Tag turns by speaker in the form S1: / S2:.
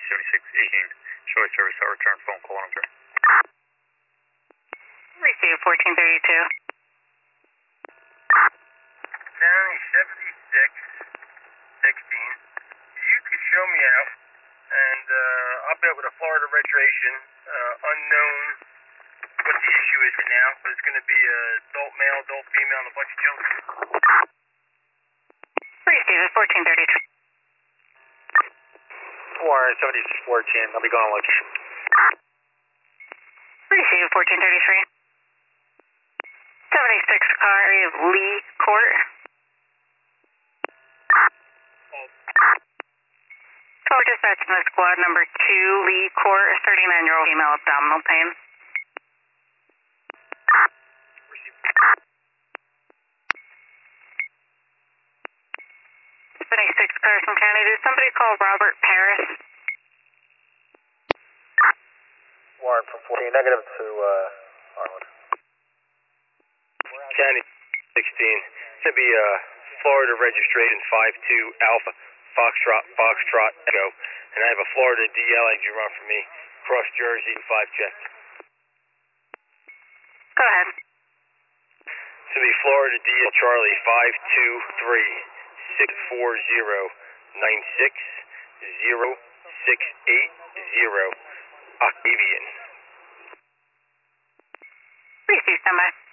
S1: 7618. Show service, I'll return phone call number.
S2: Receive 1432.
S3: County 7616. You could show me out, and I'll be with a Florida registration, unknown what the issue is now, but it's going to be adult male, adult female, and a bunch of children.
S2: Receive it, 1432.
S4: Warren 7614, I'll be going on location.
S2: Receive 1433. 76 car area of Lee Court. Tower dispatch from the squad number 2, Lee Court, 39-year-old female abdominal pain. 76 Carson County. Did somebody call Robert Paris?
S4: Warren from 14, negative to Harlan.
S3: County 16. It's going to be Florida registration 52 Alpha Foxtrot Echo, and I have a Florida DL engine run for me, cross Jersey 5 check.
S2: Go ahead.
S3: It's going to be Florida DL Charlie 523-640-960-680 Octavian.
S2: Receive, standby.